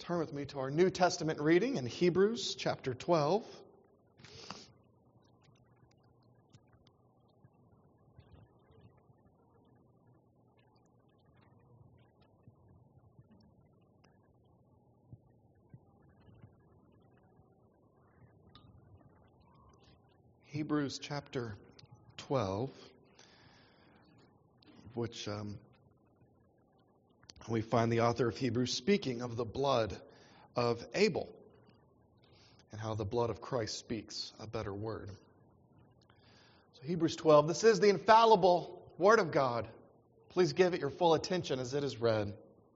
Turn with me to our New Testament reading in Hebrews chapter 12. Hebrews chapter 12, which we find the author of Hebrews speaking of the blood of Abel and how the blood of Christ speaks a better word. So Hebrews 12, this is the infallible Word of God. Please give it your full attention as it is read.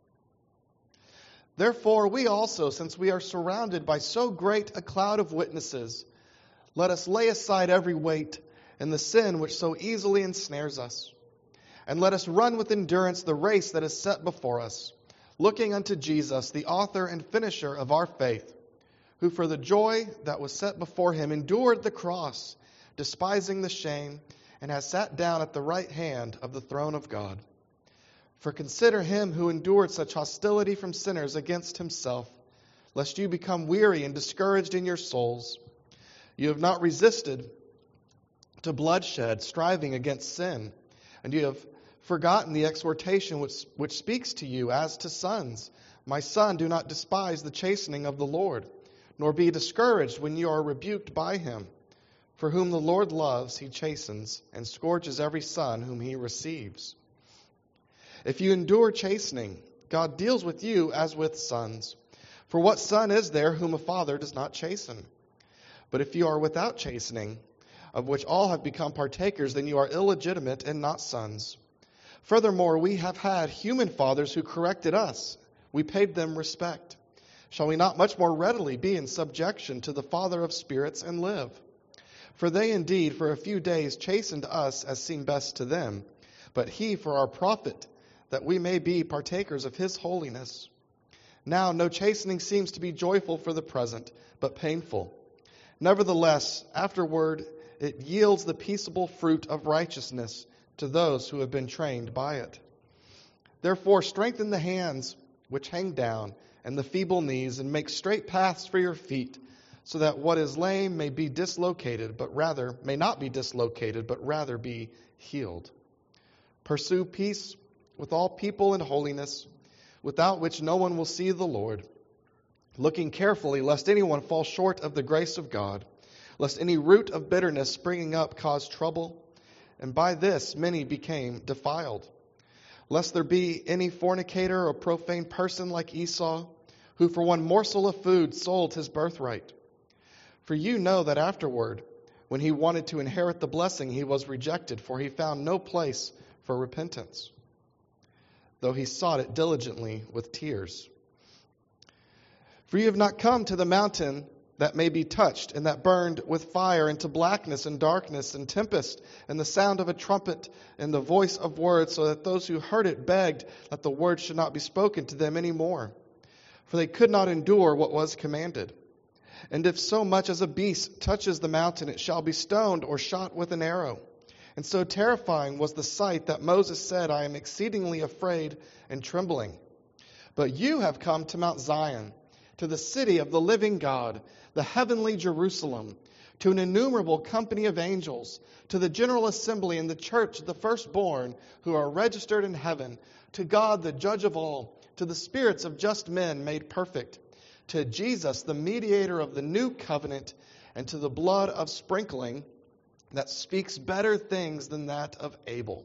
Therefore, we also, since we are surrounded by so great a cloud of witnesses, let us lay aside every weight and the sin which so easily ensnares us. And let us run with endurance the race that is set before us, looking unto Jesus, the author and finisher of our faith, who for the joy that was set before him endured the cross, despising the shame, and has sat down at the right hand of the throne of God. For consider him who endured such hostility from sinners against himself, lest you become weary and discouraged in your souls. You have not resisted to bloodshed, striving against sin, and you have forgotten the exhortation which speaks to you as to sons. My son, do not despise the chastening of the Lord, nor be discouraged when you are rebuked by him. For whom the Lord loves, he chastens, and scourges every son whom he receives. If you endure chastening, God deals with you as with sons. For what son is there whom a father does not chasten? But if you are without chastening, of which all have become partakers, then you are illegitimate and not sons. Furthermore, we have had human fathers who corrected us. We paid them respect. Shall we not much more readily be in subjection to the Father of spirits and live? For they indeed for a few days chastened us as seemed best to them, but he for our profit, that we may be partakers of his holiness. Now no chastening seems to be joyful for the present, but painful. Nevertheless, afterward it yields the peaceable fruit of righteousness to those who have been trained by it. Therefore, strengthen the hands which hang down and the feeble knees, and make straight paths for your feet, so that what is lame may not be dislocated, but rather be healed. Pursue peace with all people and holiness, without which no one will see the Lord, looking carefully lest anyone fall short of the grace of God, lest any root of bitterness springing up cause trouble, and by this many became defiled. Lest there be any fornicator or profane person like Esau, who for one morsel of food sold his birthright. For you know that afterward, when he wanted to inherit the blessing, he was rejected, for he found no place for repentance, though he sought it diligently with tears. For you have not come to the mountain that may be touched, and that burned with fire, into blackness and darkness and tempest, and the sound of a trumpet and the voice of words, so that those who heard it begged that the word should not be spoken to them any more. For they could not endure what was commanded. And if so much as a beast touches the mountain, it shall be stoned or shot with an arrow. And so terrifying was the sight that Moses said, I am exceedingly afraid and trembling. But you have come to Mount Zion, to the city of the living God, the heavenly Jerusalem, to an innumerable company of angels, to the general assembly and the church of the firstborn who are registered in heaven, to God the judge of all, to the spirits of just men made perfect, to Jesus the mediator of the new covenant, and to the blood of sprinkling that speaks better things than that of Abel.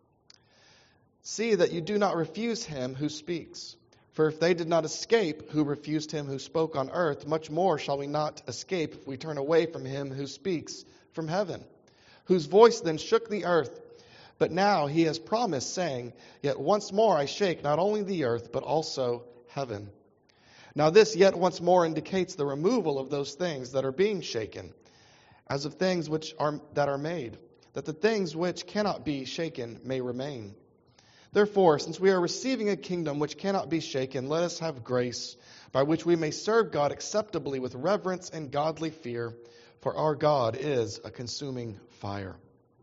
See that you do not refuse him who speaks. For if they did not escape who refused him who spoke on earth, much more shall we not escape if we turn away from him who speaks from heaven, whose voice then shook the earth. But now he has promised, saying, Yet once more I shake not only the earth, but also heaven. Now this yet once more indicates the removal of those things that are being shaken, as of things that are made, that the things which cannot be shaken may remain. Therefore, since we are receiving a kingdom which cannot be shaken, let us have grace, by which we may serve God acceptably with reverence and godly fear, for our God is a consuming fire.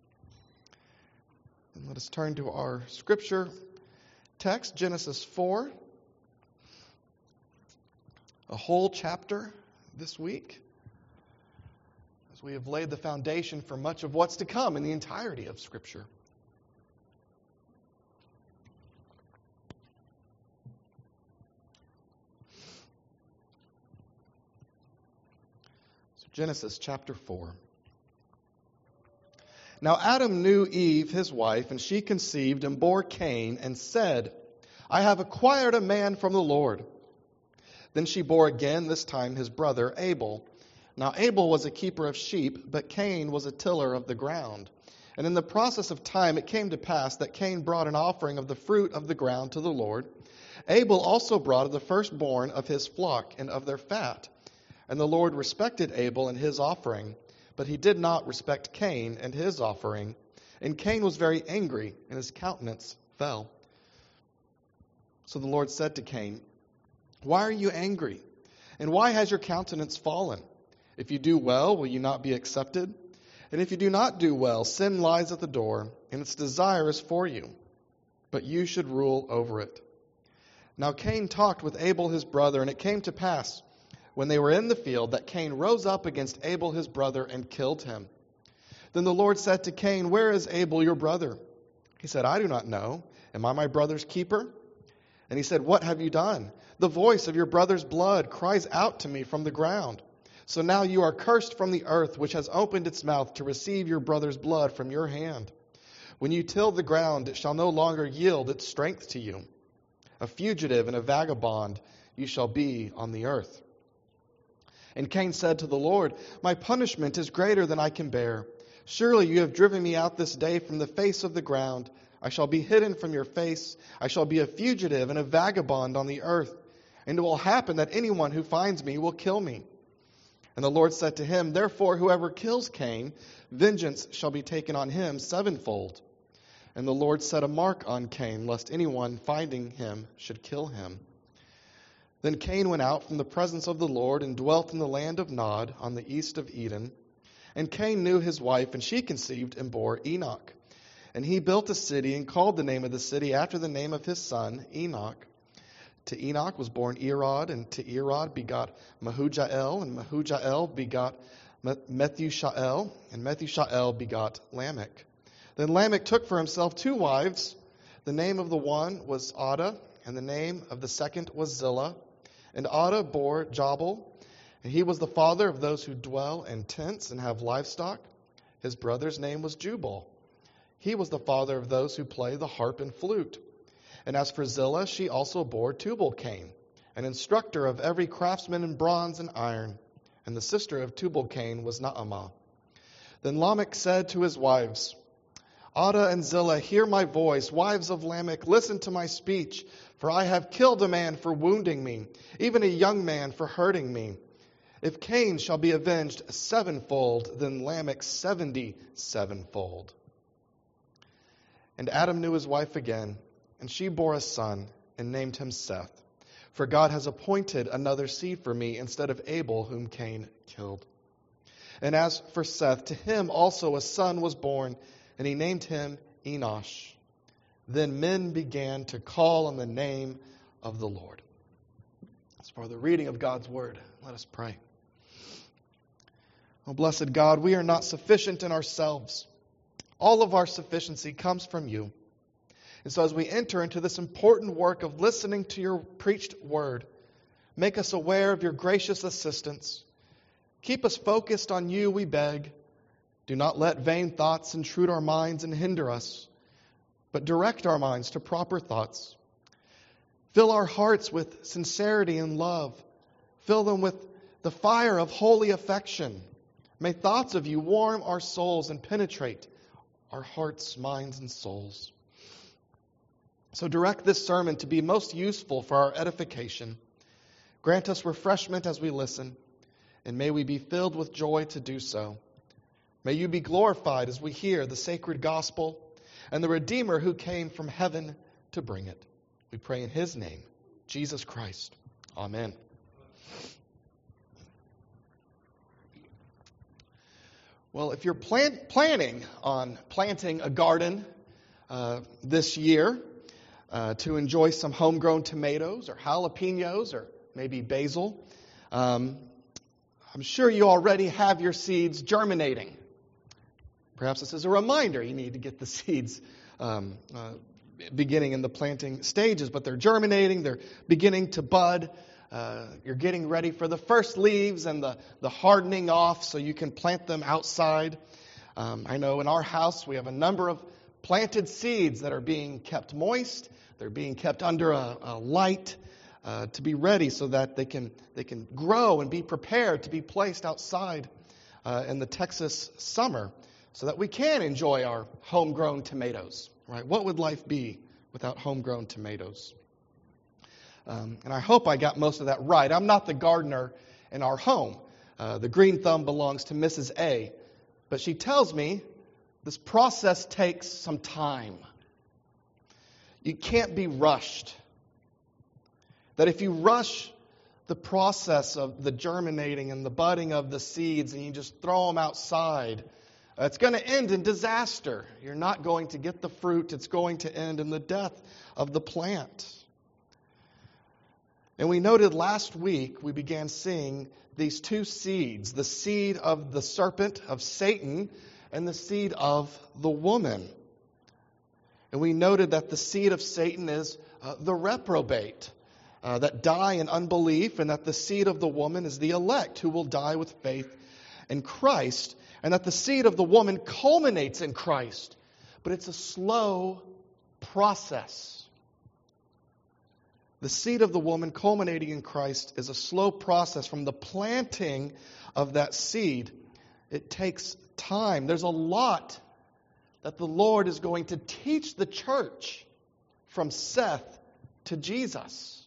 And let us turn to our scripture text, Genesis 4. a whole chapter this week, as we have laid the foundation for much of what's to come in the entirety of Scripture. So Genesis chapter 4. Now Adam knew Eve, his wife, and she conceived and bore Cain, and said, I have acquired a man from the Lord. Then she bore again, this time his brother Abel. Now Abel was a keeper of sheep, but Cain was a tiller of the ground. And in the process of time it came to pass that Cain brought an offering of the fruit of the ground to the Lord. Abel also brought of the firstborn of his flock and of their fat. And the Lord respected Abel and his offering, but he did not respect Cain and his offering. And Cain was very angry, and his countenance fell. So the Lord said to Cain, Why are you angry? And why has your countenance fallen? If you do well, will you not be accepted? And if you do not do well, sin lies at the door, and its desire is for you, but you should rule over it. Now Cain talked with Abel his brother, and it came to pass, when they were in the field, that Cain rose up against Abel his brother and killed him. Then the Lord said to Cain, Where is Abel your brother? He said, I do not know. Am I my brother's keeper? And he said, What have you done? The voice of your brother's blood cries out to me from the ground. So now you are cursed from the earth, which has opened its mouth to receive your brother's blood from your hand. When you till the ground, it shall no longer yield its strength to you. A fugitive and a vagabond you shall be on the earth. And Cain said to the Lord, My punishment is greater than I can bear. Surely you have driven me out this day from the face of the ground. I shall be hidden from your face. I shall be a fugitive and a vagabond on the earth. And it will happen that anyone who finds me will kill me. And the Lord said to him, Therefore whoever kills Cain, vengeance shall be taken on him sevenfold. And the Lord set a mark on Cain, lest anyone finding him should kill him. Then Cain went out from the presence of the Lord and dwelt in the land of Nod on the east of Eden. And Cain knew his wife, and she conceived and bore Enoch. And he built a city and called the name of the city after the name of his son, Enoch. To Enoch was born Irad, and to Irad begot Mehujael, and Mehujael begot Methushael, and Methushael begot Lamech. Then Lamech took for himself 2 wives. The name of the one was Adah, and the name of the second was Zillah. And Adah bore Jabal, and he was the father of those who dwell in tents and have livestock. His brother's name was Jubal. He was the father of those who play the harp and flute. And as for Zillah, she also bore Tubal-Cain, an instructor of every craftsman in bronze and iron. And the sister of Tubal-Cain was Naamah. Then Lamech said to his wives, Adah and Zillah, hear my voice. Wives of Lamech, listen to my speech. For I have killed a man for wounding me, even a young man for hurting me. If Cain shall be avenged sevenfold, then Lamech 77-fold. And Adam knew his wife again, and she bore a son, and named him Seth. For God has appointed another seed for me instead of Abel, whom Cain killed. And as for Seth, to him also a son was born, and he named him Enosh. Then men began to call on the name of the Lord. As for the reading of God's word, let us pray. Oh, blessed God, we are not sufficient in ourselves. All of our sufficiency comes from you. And so as we enter into this important work of listening to your preached word, make us aware of your gracious assistance. Keep us focused on you, we beg. Do not let vain thoughts intrude our minds and hinder us, but direct our minds to proper thoughts. Fill our hearts with sincerity and love. Fill them with the fire of holy affection. May thoughts of you warm our souls and penetrate our hearts, minds, and souls. So direct this sermon to be most useful for our edification. Grant us refreshment as we listen, and may we be filled with joy to do so. May you be glorified as we hear the sacred gospel and the Redeemer who came from heaven to bring it. We pray in his name, Jesus Christ. Amen. Well, if you're planning on planting a garden this year to enjoy some homegrown tomatoes or jalapenos or maybe basil. I'm sure you already have your seeds germinating. Perhaps this is a reminder you need to get the seeds beginning in the planting stages, but they're germinating, they're beginning to bud. You're getting ready for the first leaves and the hardening off so you can plant them outside. I know in our house we have a number of planted seeds that are being kept moist. They're being kept under a light to be ready so that they can grow and be prepared to be placed outside in the Texas summer so that we can enjoy our homegrown tomatoes. Right? What would life be without homegrown tomatoes? And I hope I got most of that right. I'm not the gardener in our home. The green thumb belongs to Mrs. A. But she tells me this process takes some time. You can't be rushed. That if you rush the process of the germinating and the budding of the seeds and you just throw them outside, it's going to end in disaster. You're not going to get the fruit. It's going to end in the death of the plant. And we noted last week, we began seeing these two seeds, the seed of the serpent, of Satan, and the seed of the woman. And we noted that the seed of Satan is the reprobate, that die in unbelief, and that the seed of the woman is the elect, who will die with faith in Christ, and that the seed of the woman culminates in Christ. But it's a slow process. The seed of the woman culminating in Christ is a slow process from the planting of that seed. It takes time. There's a lot that the Lord is going to teach the church from Seth to Jesus.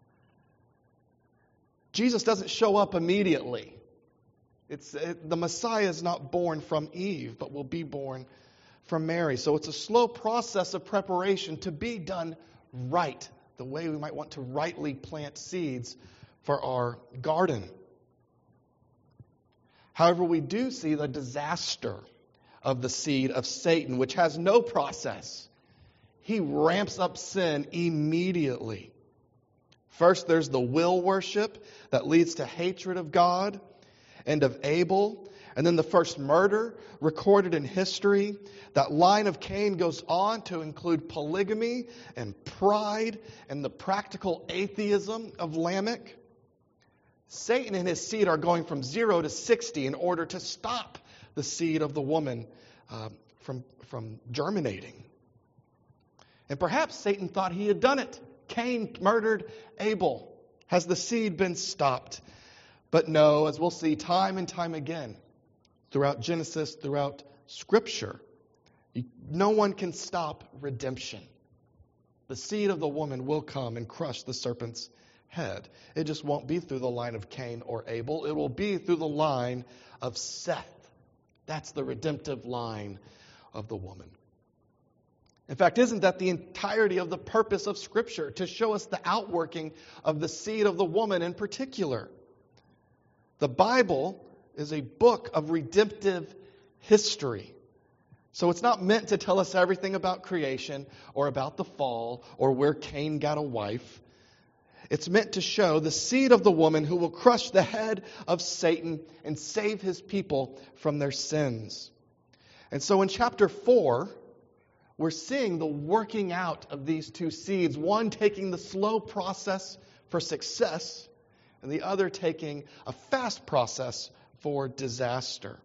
Jesus doesn't show up immediately. The Messiah is not born from Eve, but will be born from Mary. So it's a slow process of preparation to be done right, the way we might want to rightly plant seeds for our garden. However, we do see the disaster of the seed of Satan, which has no process. He ramps up sin immediately. First, there's the will worship that leads to hatred of God and of Abel. And then the first murder recorded in history. That line of Cain goes on to include polygamy and pride and the practical atheism of Lamech. Satan and his seed are going from 0 to 60 in order to stop the seed of the woman from germinating. And perhaps Satan thought he had done it. Cain murdered Abel. Has the seed been stopped? But no, as we'll see time and time again, throughout Genesis, throughout Scripture, no one can stop redemption. The seed of the woman will come and crush the serpent's head. It just won't be through the line of Cain or Abel. It will be through the line of Seth. That's the redemptive line of the woman. In fact, isn't that the entirety of the purpose of Scripture? To show us the outworking of the seed of the woman in particular. The Bible is a book of redemptive history. So it's not meant to tell us everything about creation or about the fall or where Cain got a wife. It's meant to show the seed of the woman who will crush the head of Satan and save his people from their sins. And so in chapter 4, we're seeing the working out of these two seeds, one taking the slow process for success, and the other taking a fast process for disaster.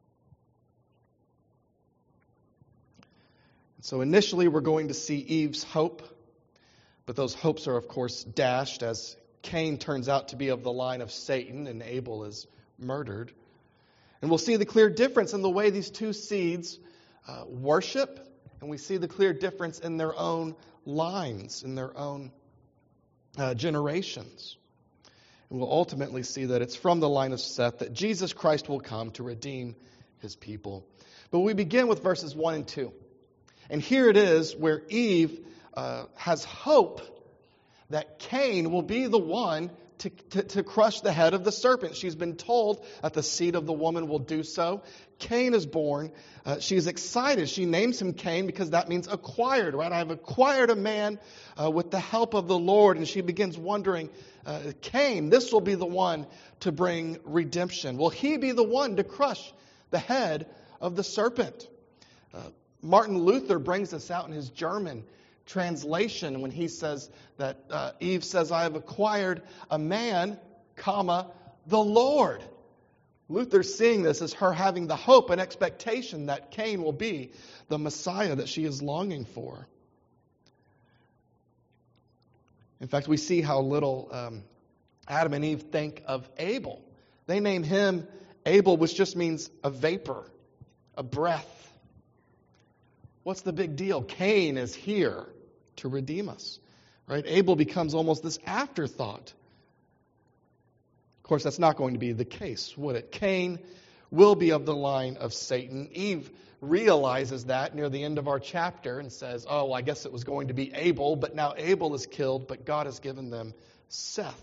So initially we're going to see Eve's hope, but those hopes are of course dashed as Cain turns out to be of the line of Satan and Abel is murdered. And we'll see the clear difference in the way these two seeds worship, and we see the clear difference in their own lines, in their own generations. And we'll ultimately see that it's from the line of Seth that Jesus Christ will come to redeem his people. But we begin with verses 1 and 2. And here it is where Eve has hope that Cain will be the one to crush the head of the serpent. She's been told that the seed of the woman will do so. Cain is born. She's excited. She names him Cain because that means acquired, right? I've acquired a man with the help of the Lord. And she begins wondering, Cain, this will be the one to bring redemption. Will he be the one to crush the head of the serpent? Martin Luther brings this out in his German translation when he says that Eve says, I have acquired a man, comma, the Lord. Luther's seeing this as her having the hope and expectation that Cain will be the Messiah that she is longing for. In fact, we see how little Adam and Eve think of Abel. They name him Abel, which just means a vapor, a breath. What's the big deal? Cain is here to redeem us. Right? Abel becomes almost this afterthought. Of course, that's not going to be the case, would it? Cain will be of the line of Satan. Eve realizes that near the end of our chapter and says, oh, I guess it was going to be Abel, but now Abel is killed, but God has given them Seth.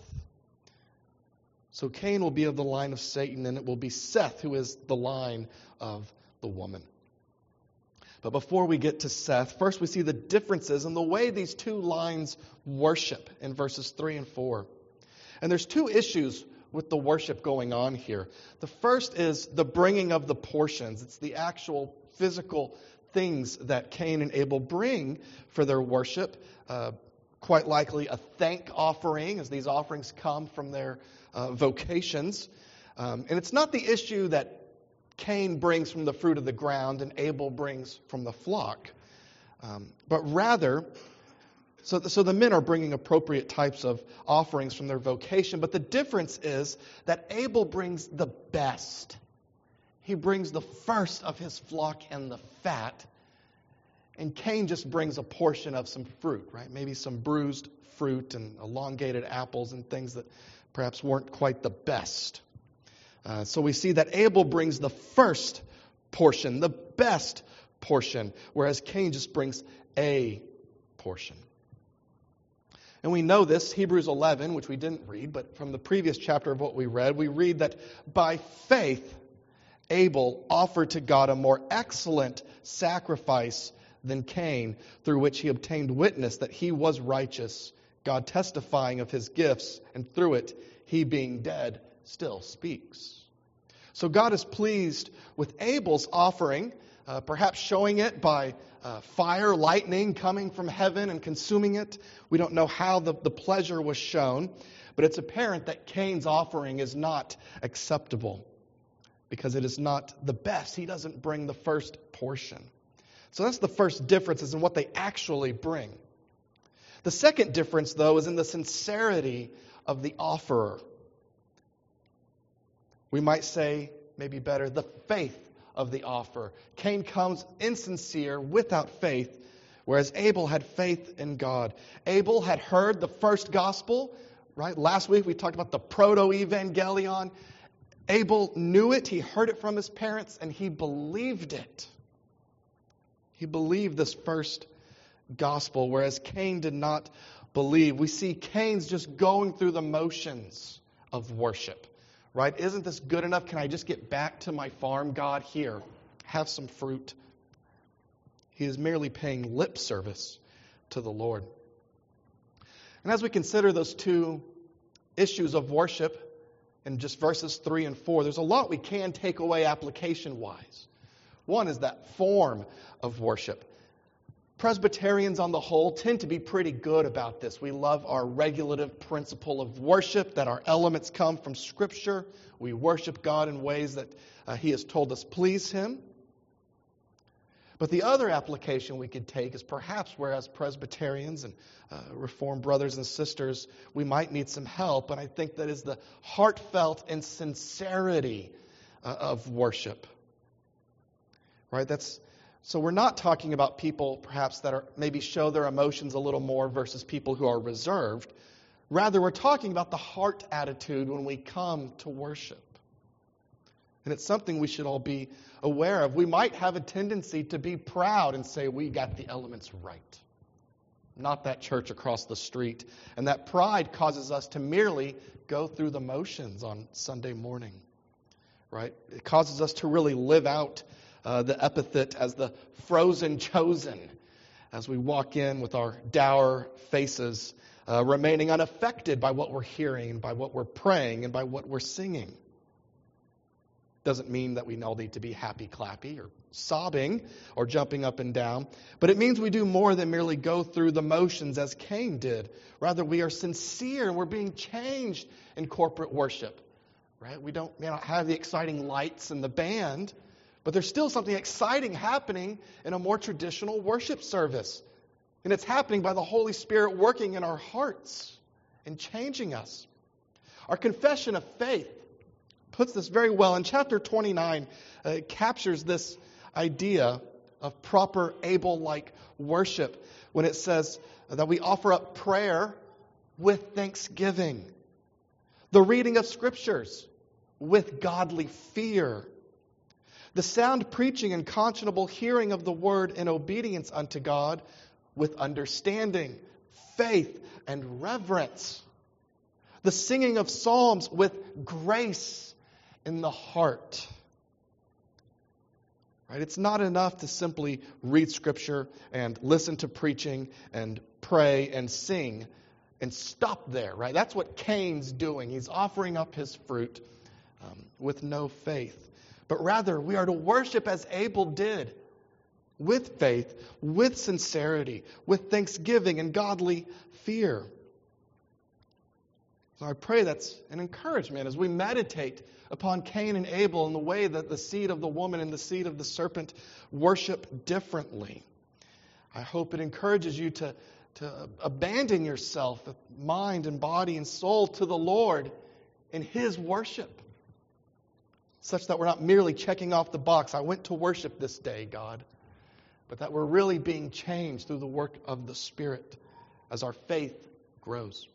So Cain will be of the line of Satan, and it will be Seth who is the line of the woman. But before we get to Seth, first we see the differences in the way these two lines worship in verses 3 and 4. And there's two issues with the worship going on here. The first is the bringing of the portions. It's the actual physical things that Cain and Abel bring for their worship. Quite likely a thank offering, as these offerings come from their vocations. And it's not the issue that Cain brings from the fruit of the ground and Abel brings from the flock. But rather, so the men are bringing appropriate types of offerings from their vocation. But the difference is that Abel brings the best. He brings the first of his flock and the fat. And Cain just brings a portion of some fruit, right? Maybe some bruised fruit and elongated apples and things that perhaps weren't quite the best. So we see that Abel brings the first portion, the best portion, whereas Cain just brings a portion. And we know this, Hebrews 11, which we didn't read, but from the previous chapter of what we read that by faith, Abel offered to God a more excellent sacrifice than Cain, through which he obtained witness that he was righteous, God testifying of his gifts, and through it, he being dead, still speaks. So God is pleased with Abel's offering, perhaps showing it by fire, lightning coming from heaven and consuming it. We don't know how the pleasure was shown, but it's apparent that Cain's offering is not acceptable because it is not the best. He doesn't bring the first portion. So that's the first difference, is in what they actually bring. The second difference, though, is in the sincerity of the offerer. We might say, maybe better, the faith of the offerer. Cain comes insincere, without faith, whereas Abel had faith in God. Abel had heard the first gospel, right? Last week we talked about the proto-evangelion. Abel knew it, he heard it from his parents, and he believed it. He believed this first gospel, whereas Cain did not believe. We see Cain's just going through the motions of worship. Right? Isn't this good enough? Can I just get back to my farm? God, here, have some fruit. He is merely paying lip service to the Lord. And as we consider those two issues of worship in just verses 3 and 4, there's a lot we can take away application-wise. One is that form of worship. Presbyterians on the whole tend to be pretty good about this. We love our regulative principle of worship, that our elements come from Scripture. We worship God in ways that He has told us please Him. But the other application we could take is perhaps whereas Presbyterians and Reformed brothers and sisters, we might need some help, and I think that is the heartfelt and sincerity of worship. Right? So we're not talking about people perhaps that are maybe show their emotions a little more versus people who are reserved. Rather, we're talking about the heart attitude when we come to worship. And it's something we should all be aware of. We might have a tendency to be proud and say, we got the elements right. not that church across the street. And that pride causes us to merely go through the motions on Sunday morning, right? It causes us to really live out the epithet as the frozen chosen as we walk in with our dour faces, remaining unaffected by what we're hearing, by what we're praying, and by what we're singing. Doesn't mean that we all need to be happy clappy or sobbing or jumping up and down, but it means we do more than merely go through the motions as Cain did. Rather, we are sincere and we're being changed in corporate worship. Right? We don't have the exciting lights and the band, but there's still something exciting happening in a more traditional worship service. And it's happening by the Holy Spirit working in our hearts and changing us. Our confession of faith puts this very well. In chapter 29, it captures this idea of proper Abel-like worship when it says that we offer up prayer with thanksgiving, the reading of scriptures with godly fear, the sound preaching and conscionable hearing of the word in obedience unto God with understanding, faith, and reverence, the singing of psalms with grace in the heart. Right? It's not enough to simply read Scripture and listen to preaching and pray and sing and stop there. Right? That's what Cain's doing. He's offering up his fruit with no faith. But rather, we are to worship as Abel did, with faith, with sincerity, with thanksgiving and godly fear. So I pray that's an encouragement as we meditate upon Cain and Abel and the way that the seed of the woman and the seed of the serpent worship differently. I hope it encourages you to abandon yourself, mind and body and soul, to the Lord in His worship, such that we're not merely checking off the box, I went to worship this day, God, but that we're really being changed through the work of the Spirit as our faith grows.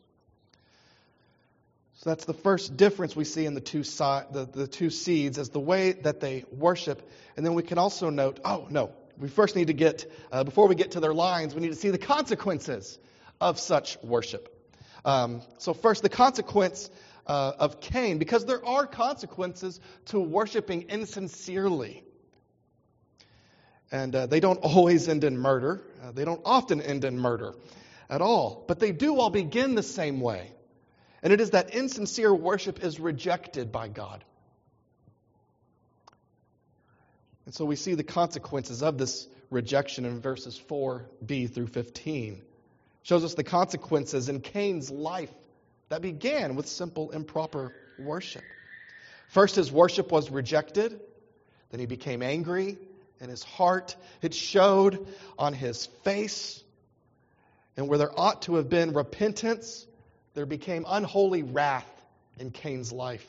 So that's the first difference we see in the two seeds, as the way that they worship. And then we can also note, we first need to get, before we get to their lines, we need to see the consequences of such worship. So first, the consequence of Cain, because there are consequences to worshiping insincerely. And they don't always end in murder. They don't often end in murder at all. But they do all begin the same way. And it is that insincere worship is rejected by God. And so we see the consequences of this rejection in verses 4b through 15. It shows us the consequences in Cain's life that began with simple improper worship. First, his worship was rejected. Then he became angry in his heart. It showed on his face. And where there ought to have been repentance, there became unholy wrath in Cain's life.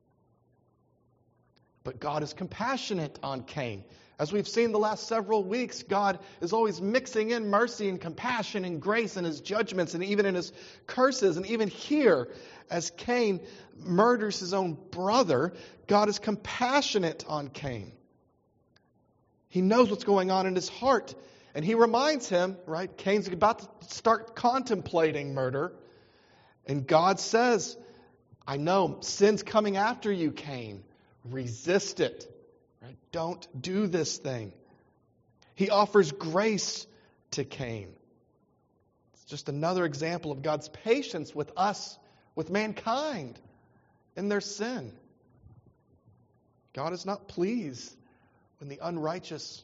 But God is compassionate on Cain. As we've seen the last several weeks, God is always mixing in mercy and compassion and grace in His judgments and even in His curses. And even here, as Cain murders his own brother, God is compassionate on Cain. He knows what's going on in his heart. And He reminds him, right, Cain's about to start contemplating murder. And God says, I know sin's coming after you, Cain. Resist it. Right? Don't do this thing. He offers grace to Cain. It's just another example of God's patience with us, with mankind, in their sin. God is not pleased when the unrighteous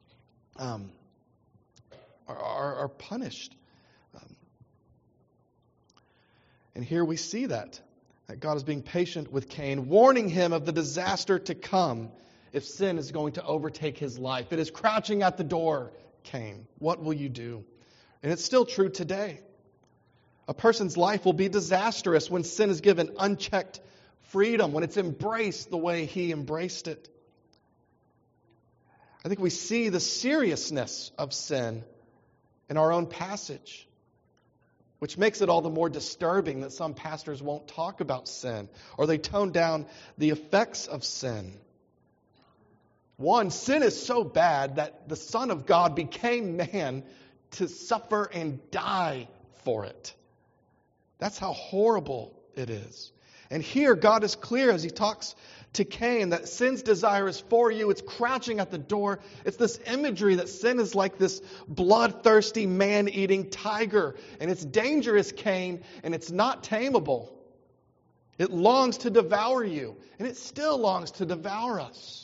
are punished. And here we see that God is being patient with Cain, warning him of the disaster to come if sin is going to overtake his life. It is crouching at the door, Cain. What will you do? And it's still true today. A person's life will be disastrous when sin is given unchecked freedom, when it's embraced the way he embraced it. I think we see the seriousness of sin in our own passage, which makes it all the more disturbing that some pastors won't talk about sin, or they tone down the effects of sin. One, sin is so bad that the Son of God became man to suffer and die for it. That's how horrible it is. And here God is clear as he talks to Cain that sin's desire is for you. It's crouching at the door. It's this imagery that sin is like this bloodthirsty, man-eating tiger. And it's dangerous, Cain, and it's not tameable. It longs to devour you, and it still longs to devour us.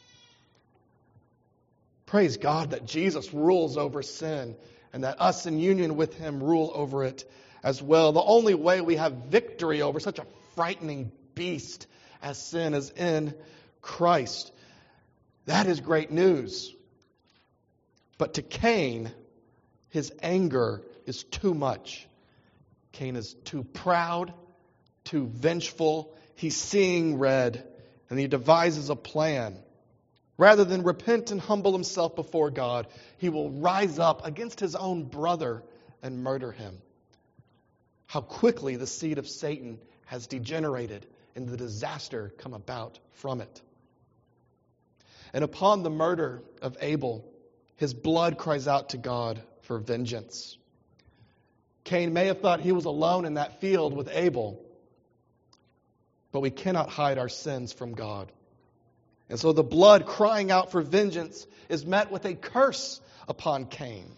Praise God that Jesus rules over sin and that us in union with him rule over it as well. The only way we have victory over such a frightening beast as sin is in Christ. That is great news. But to Cain, his anger is too much. Cain is too proud, too vengeful. He's seeing red, and he devises a plan. Rather than repent and humble himself before God, he will rise up against his own brother and murder him. How quickly the seed of Satan has degenerated and the disaster come about from it. And upon the murder of Abel, his blood cries out to God for vengeance. Cain may have thought he was alone in that field with Abel, but we cannot hide our sins from God. And so the blood crying out for vengeance is met with a curse upon Cain.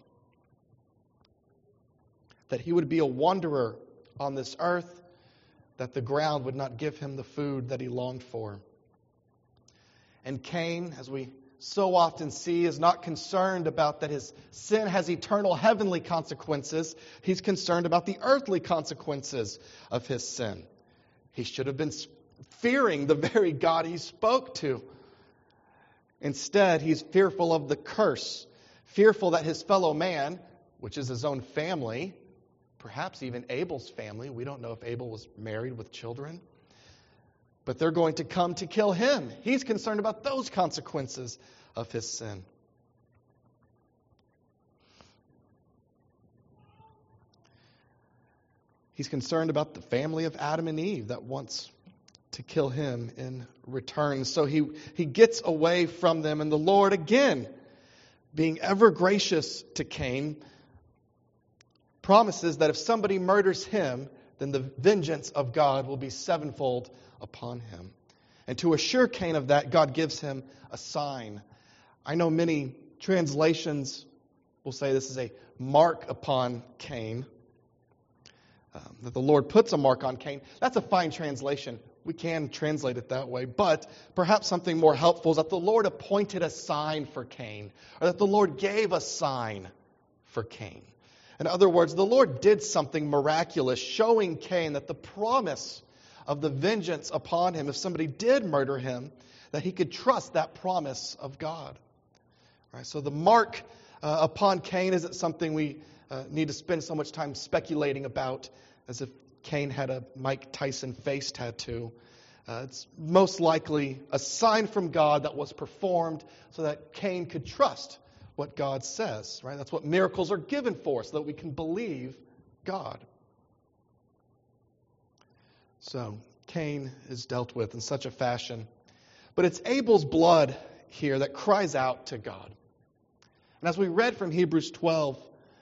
That he would be a wanderer on this earth, that the ground would not give him the food that he longed for. And Cain, as we so often see, is not concerned about that his sin has eternal heavenly consequences. He's concerned about the earthly consequences of his sin. He should have been fearing the very God he spoke to. Instead, he's fearful of the curse, fearful that his fellow man, which is his own family, perhaps even Abel's family, we don't know if Abel was married with children, but they're going to come to kill him. He's concerned about those consequences of his sin. He's concerned about the family of Adam and Eve that wants to kill him in return. So he gets away from them. And the Lord, again, being ever gracious to Cain, promises that if somebody murders him, then the vengeance of God will be sevenfold upon him. And to assure Cain of that, God gives him a sign. I know many translations will say this is a mark upon Cain. That the Lord puts a mark on Cain. That's a fine translation. We can translate it that way. But perhaps something more helpful is that the Lord appointed a sign for Cain. Or that the Lord gave a sign for Cain. In other words, the Lord did something miraculous, showing Cain that the promise of the vengeance upon him, if somebody did murder him, that he could trust that promise of God. All right, so the mark upon Cain isn't something we need to spend so much time speculating about as if Cain had a Mike Tyson face tattoo. It's most likely a sign from God that was performed so that Cain could trust what God says. Right? That's what miracles are given for, so that we can believe God. So Cain is dealt with in such a fashion. But it's Abel's blood here that cries out to God. And as we read from Hebrews 12,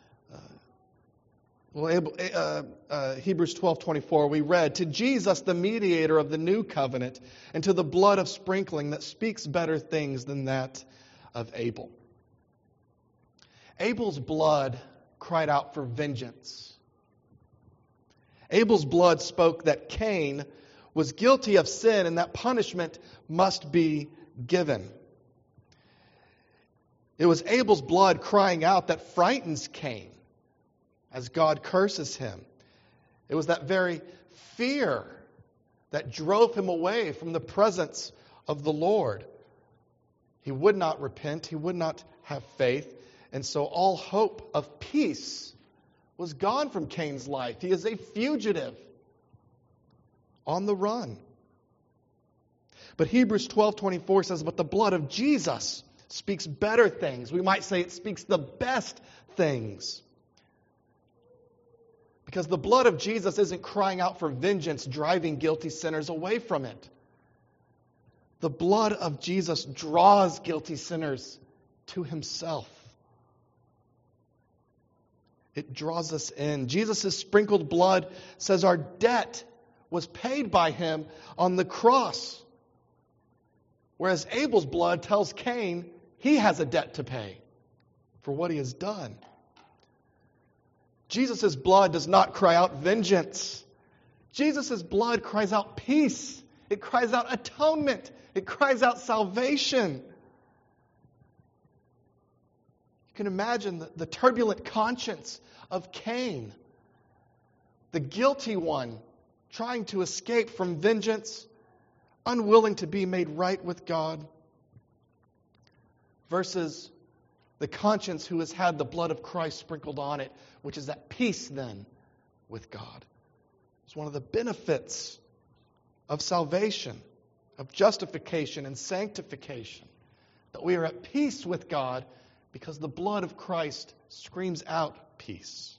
Hebrews 12:24, we read, "To Jesus, the mediator of the new covenant, and to the blood of sprinkling that speaks better things than that of Abel." Abel's blood cried out for vengeance. Abel's blood spoke that Cain was guilty of sin and that punishment must be given. It was Abel's blood crying out that frightens Cain as God curses him. It was that very fear that drove him away from the presence of the Lord. He would not repent. He would not have faith. And so all hope of peace was gone from Cain's life. He is a fugitive on the run. But Hebrews 12:24 says, "But the blood of Jesus speaks better things." We might say it speaks the best things. Because the blood of Jesus isn't crying out for vengeance, driving guilty sinners away from it. The blood of Jesus draws guilty sinners to himself. It draws us in. Jesus' sprinkled blood says our debt was paid by him on the cross. Whereas Abel's blood tells Cain he has a debt to pay for what he has done. Jesus' blood does not cry out vengeance. Jesus' blood cries out peace. It cries out atonement. It cries out salvation. You can imagine the turbulent conscience of Cain, the guilty one trying to escape from vengeance, unwilling to be made right with God, versus the conscience who has had the blood of Christ sprinkled on it, which is at peace then with God. It's one of the benefits of salvation, of justification and sanctification, that we are at peace with God because the blood of Christ screams out peace.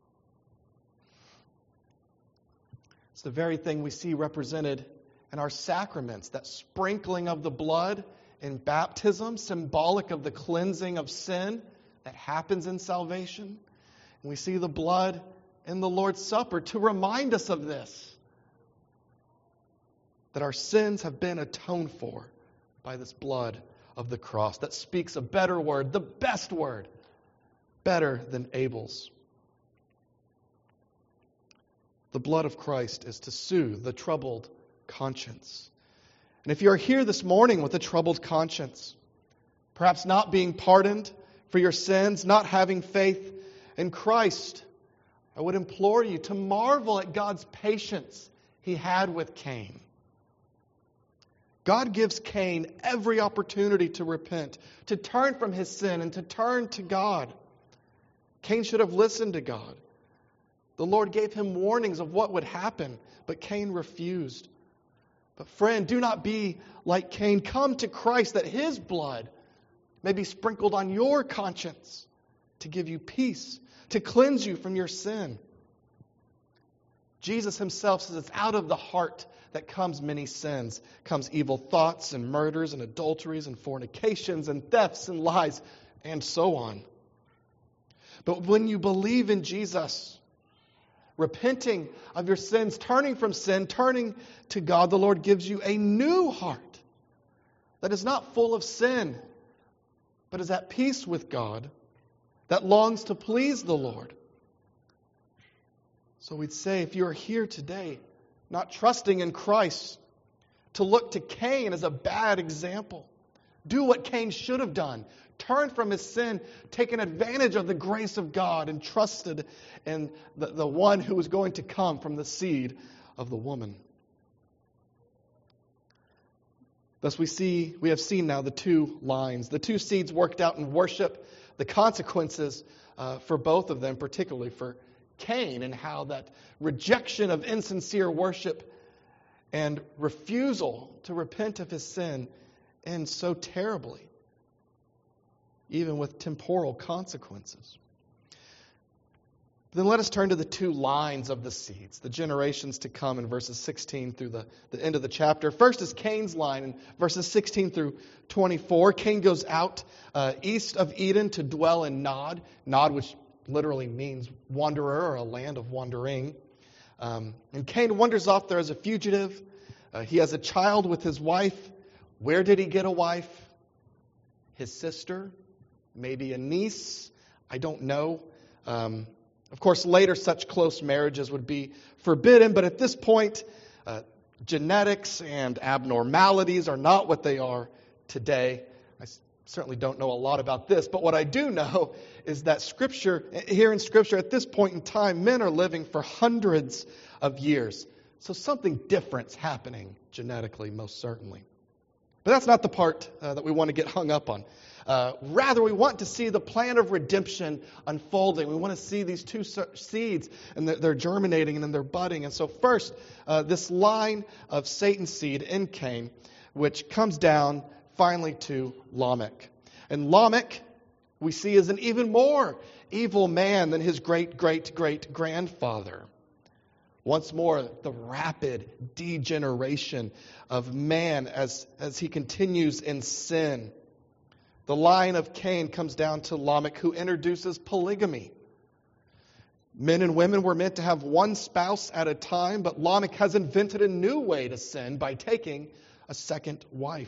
It's the very thing we see represented in our sacraments, that sprinkling of the blood in baptism, symbolic of the cleansing of sin that happens in salvation. And we see the blood in the Lord's Supper to remind us of this, that our sins have been atoned for by this blood of the cross that speaks a better word, the best word, better than Abel's. The blood of Christ is to soothe the troubled conscience. And if you're here this morning with a troubled conscience, perhaps not being pardoned for your sins, not having faith in Christ, I would implore you to marvel at God's patience he had with Cain. God gives Cain every opportunity to repent, to turn from his sin and to turn to God. Cain should have listened to God. The Lord gave him warnings of what would happen, but Cain refused. But friend, do not be like Cain. Come to Christ that his blood may be sprinkled on your conscience to give you peace, to cleanse you from your sin. Jesus himself says it's out of the heart that comes many sins, comes evil thoughts and murders and adulteries and fornications and thefts and lies and so on. But when you believe in Jesus, repenting of your sins, turning from sin, turning to God, the Lord gives you a new heart that is not full of sin, but is at peace with God, that longs to please the Lord. So we'd say, if you are here today, not trusting in Christ, to look to Cain as a bad example. Do what Cain should have done. Turn from his sin, taken advantage of the grace of God, and trusted in the one who was going to come from the seed of the woman. Thus we have seen now the two lines, the two seeds worked out in worship, the consequences for both of them, particularly for Cain, and how that rejection of insincere worship and refusal to repent of his sin ends so terribly, even with temporal consequences. Then let us turn to the two lines of the seeds, the generations to come in verses 16 through the end of the chapter. First is Cain's line in verses 16 through 24. Cain goes out east of Eden to dwell in Nod, which literally means wanderer or a land of wandering. And Cain wanders off there as a fugitive. He has a child with his wife. Where did he get a wife? His sister? Maybe a niece? I don't know. Of course, later such close marriages would be forbidden, but at this point, genetics and abnormalities are not what they are today. I certainly don't know a lot about this, but what I do know is that here in Scripture, at this point in time, men are living for hundreds of years. So something different's happening genetically, most certainly. But that's not the part that we want to get hung up on. Rather, we want to see the plan of redemption unfolding. We want to see these two seeds, and they're germinating and then they're budding. And so first, this line of Satan's seed in Cain, which comes down finally to Lamech. And Lamech, we see, is an even more evil man than his great-great-great-grandfather. Once more, the rapid degeneration of man as he continues in sin. The line of Cain comes down to Lamech, who introduces polygamy. Men and women were meant to have one spouse at a time, but Lamech has invented a new way to sin by taking a second wife.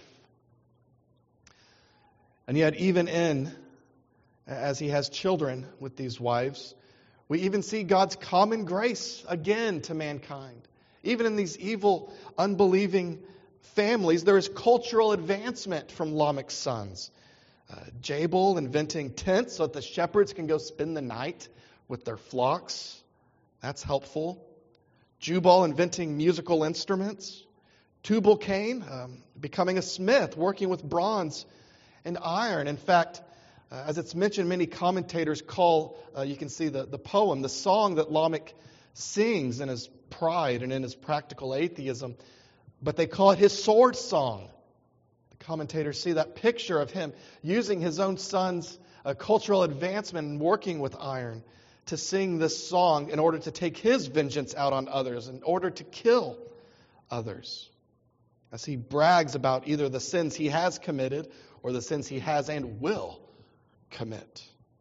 And yet, even as he has children with these wives, we even see God's common grace again to mankind. Even in these evil, unbelieving families, there is cultural advancement from Lamech's sons. Jabal inventing tents so that the shepherds can go spend the night with their flocks. That's helpful. Jubal inventing musical instruments. Tubal-Cain becoming a smith, working with bronze and iron. In fact, as it's mentioned, many commentators call, you can see the poem, the song that Lamech sings in his pride and in his practical atheism, but they call it his sword song. The commentators see that picture of him using his own son's cultural advancement and working with iron to sing this song in order to take his vengeance out on others, in order to kill others. As he brags about either the sins he has committed or the sins he has and will commit.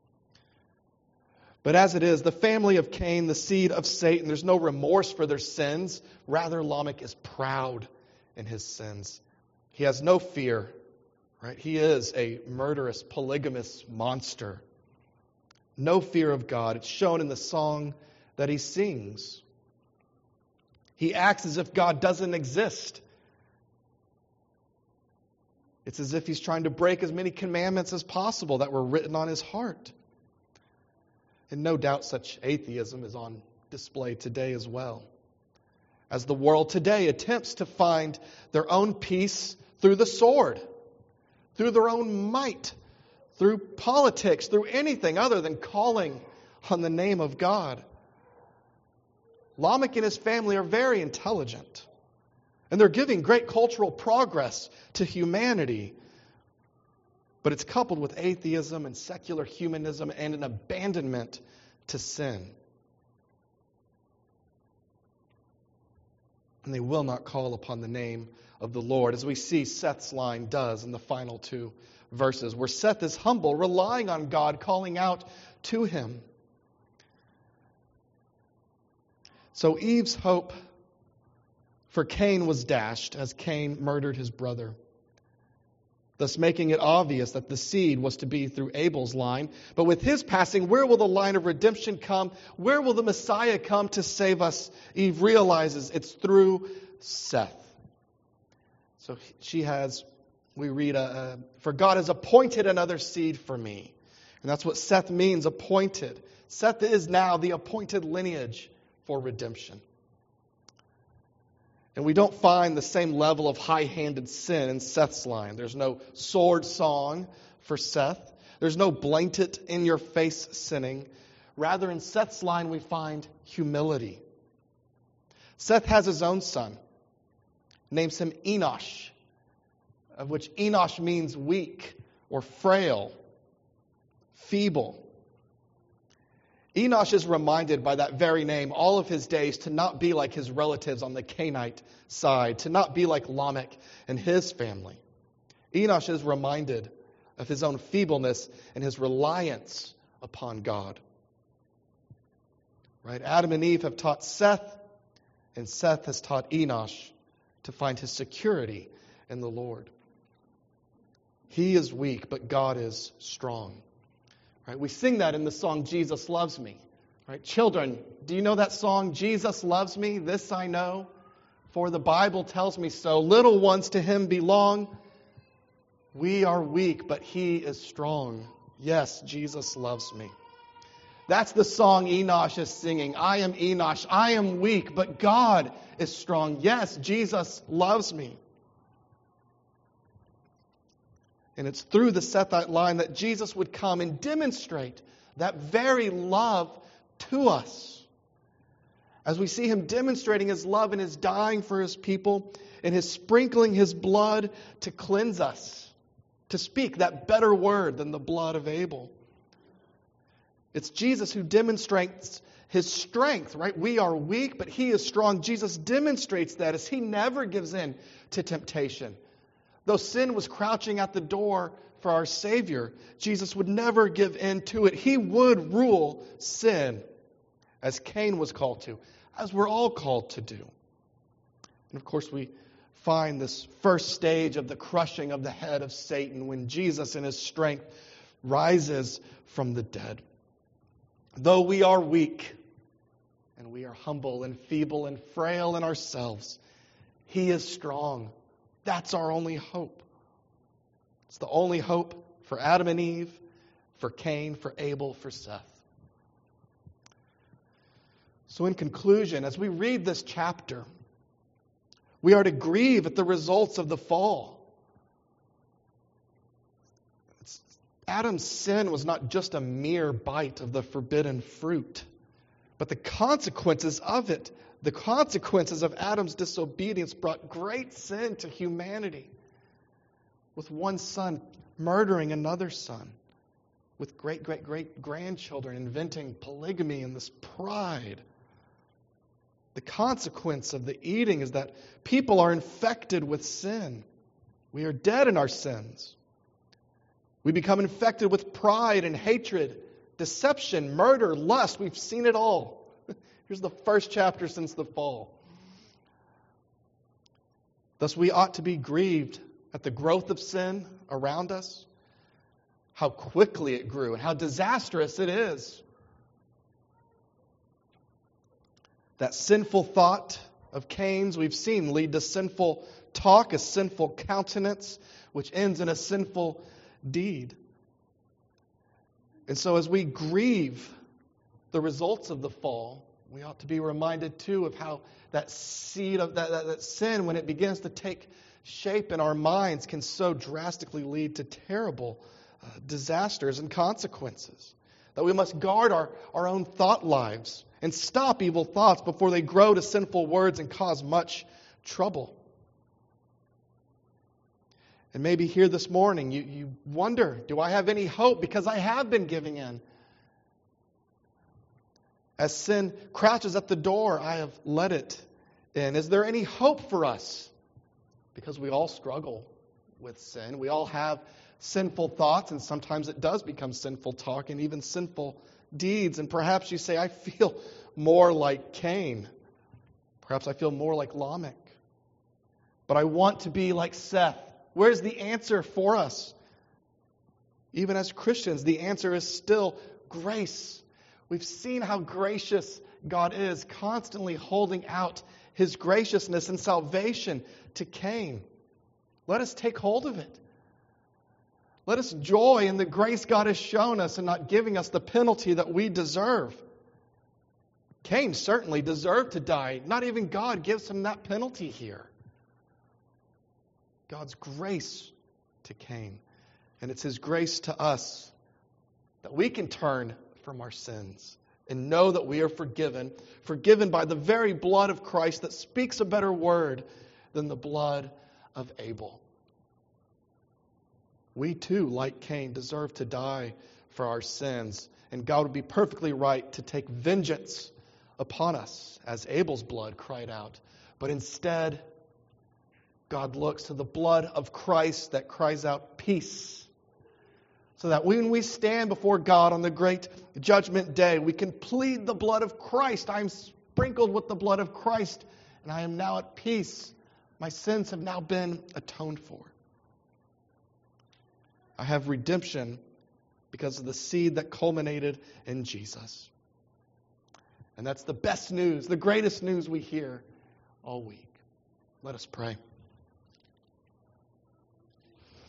But as it is, the family of Cain, the seed of Satan, there's no remorse for their sins. Rather, Lamech is proud in his sins. He has no fear, right? He is a murderous, polygamous monster. No fear of God. It's shown in the song that he sings. He acts as if God doesn't exist. It's as if he's trying to break as many commandments as possible that were written on his heart. And no doubt such atheism is on display today as well. As the world today attempts to find their own peace through the sword, through their own might, through politics, through anything other than calling on the name of God. Lamech and his family are very intelligent. And they're giving great cultural progress to humanity. But it's coupled with atheism and secular humanism and an abandonment to sin. And they will not call upon the name of the Lord, as we see Seth's line does in the final two verses, where Seth is humble, relying on God, calling out to him. So Eve's hope for Cain was dashed as Cain murdered his brother, thus making it obvious that the seed was to be through Abel's line. But with his passing, where will the line of redemption come? Where will the Messiah come to save us? Eve realizes it's through Seth. So we read, for God has appointed another seed for me. And that's what Seth means, appointed. Seth is now the appointed lineage for redemption. And we don't find the same level of high-handed sin in Seth's line. There's no sword song for Seth. There's no blatant, in-your-face sinning. Rather, in Seth's line, we find humility. Seth has his own son. Names him Enosh, of which Enosh means weak or frail, feeble. Enosh is reminded by that very name all of his days to not be like his relatives on the Canaanite side, to not be like Lamech and his family. Enosh is reminded of his own feebleness and his reliance upon God. Right? Adam and Eve have taught Seth, and Seth has taught Enosh to find his security in the Lord. He is weak, but God is strong. Right? We sing that in the song, Jesus Loves Me. Right? Children, do you know that song, Jesus Loves Me? This I know, for the Bible tells me so. Little ones to him belong. We are weak, but he is strong. Yes, Jesus loves me. That's the song Enosh is singing. I am Enosh. I am weak, but God is strong. Yes, Jesus loves me. And it's through the Sethite line that Jesus would come and demonstrate that very love to us. As we see him demonstrating his love and his dying for his people and his sprinkling his blood to cleanse us, to speak that better word than the blood of Abel. It's Jesus who demonstrates his strength, right? We are weak, but he is strong. Jesus demonstrates that as he never gives in to temptation. Though sin was crouching at the door for our Savior, Jesus would never give in to it. He would rule sin as Cain was called to, as we're all called to do. And of course, we find this first stage of the crushing of the head of Satan when Jesus in his strength rises from the dead. Though we are weak, and we are humble and feeble and frail in ourselves, He is strong. That's our only hope. It's the only hope for Adam and Eve, for Cain, for Abel, for Seth. So in conclusion, as we read this chapter, we are to grieve at the results of the fall. Adam's sin was not just a mere bite of the forbidden fruit, but the consequences of it, the consequences of Adam's disobedience brought great sin to humanity, with one son murdering another son, with great-great-great-grandchildren inventing polygamy and this pride. The consequence of the eating is that people are infected with sin. We are dead in our sins. We become infected with pride and hatred, deception, murder, lust. We've seen it all. Here's the first chapter since the fall. Thus, we ought to be grieved at the growth of sin around us, how quickly it grew, and how disastrous it is. That sinful thought of Cain's, we've seen, lead to sinful talk, a sinful countenance, which ends in a sinful deed. And so as we grieve the results of the fall, we ought to be reminded too of how that seed of that sin, when it begins to take shape in our minds, can so drastically lead to terrible disasters and consequences. That we must guard our own thought lives and stop evil thoughts before they grow to sinful words and cause much trouble. And maybe here this morning you wonder, do I have any hope? Because I have been giving in. As sin crouches at the door, I have let it in. Is there any hope for us? Because we all struggle with sin. We all have sinful thoughts, and sometimes it does become sinful talk and even sinful deeds. And perhaps you say, I feel more like Cain. Perhaps I feel more like Lamech. But I want to be like Seth. Where's the answer for us? Even as Christians, the answer is still grace. We've seen how gracious God is, constantly holding out His graciousness and salvation to Cain. Let us take hold of it. Let us joy in the grace God has shown us and not giving us the penalty that we deserve. Cain certainly deserved to die. Not even God gives him that penalty here. God's grace to Cain. And it's His grace to us that we can turn from our sins and know that we are forgiven by the very blood of Christ that speaks a better word than the blood of Abel. We too, like Cain, deserve to die for our sins, and God would be perfectly right to take vengeance upon us, as Abel's blood cried out. But instead, God looks to the blood of Christ that cries out peace, so that when we stand before God on the great judgment day, we can plead the blood of Christ. I am sprinkled with the blood of Christ, and I am now at peace. My sins have now been atoned for. I have redemption because of the seed that culminated in Jesus. And that's the best news, the greatest news we hear all week. Let us pray.